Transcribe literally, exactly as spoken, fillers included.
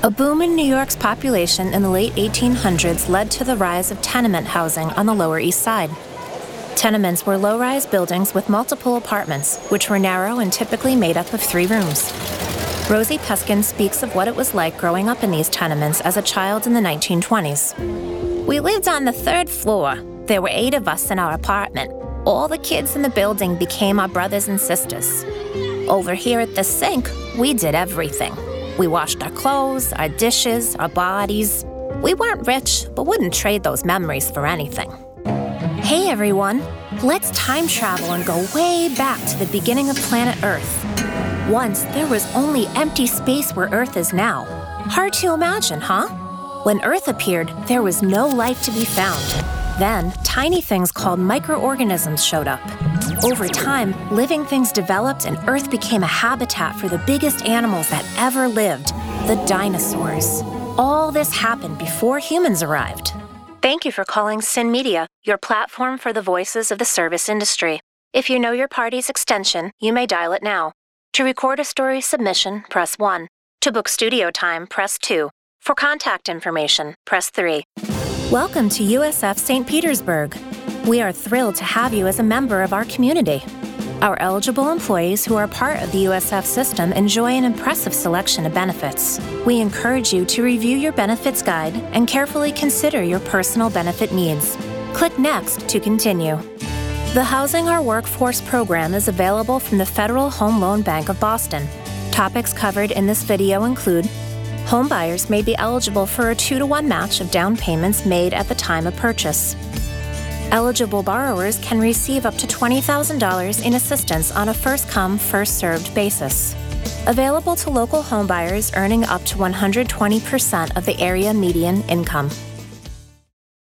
A boom in New York's population in the late eighteen hundreds led to the rise of tenement housing on the Lower East Side. Tenements were low-rise buildings with multiple apartments, which were narrow and typically made up of three rooms. Rosie Peskin speaks of what it was like growing up in these tenements as a child in the nineteen twenties. We lived on the third floor. There were eight of us in our apartment. All the kids in the building became our brothers and sisters. Over here at the sink, we did everything. We washed our clothes, our dishes, our bodies. We weren't rich, but wouldn't trade those memories for anything. Hey everyone, let's time travel and go way back to the beginning of planet Earth. Once, there was only empty space where Earth is now. Hard to imagine, huh? When Earth appeared, there was no life to be found. Then, tiny things called microorganisms showed up. Over time, living things developed and Earth became a habitat for the biggest animals that ever lived, the dinosaurs. All this happened before humans arrived. Thank you for calling Sin Media, your platform for the voices of the service industry. If you know your party's extension, you may dial it now. To record a story submission, press one. To book studio time, press two. For contact information, press three. Welcome to U S F Saint Petersburg. We are thrilled to have you as a member of our community. Our eligible employees who are part of the U S F system enjoy an impressive selection of benefits. We encourage you to review your benefits guide and carefully consider your personal benefit needs. Click Next to continue. The Housing Our Workforce program is available from the Federal Home Loan Bank of Boston. Topics covered in this video include: home buyers may be eligible for a two to one match of down payments made at the time of purchase. Eligible borrowers can receive up to twenty thousand dollars in assistance on a first-come, first-served basis. Available to local homebuyers earning up to one hundred twenty percent of the area median income.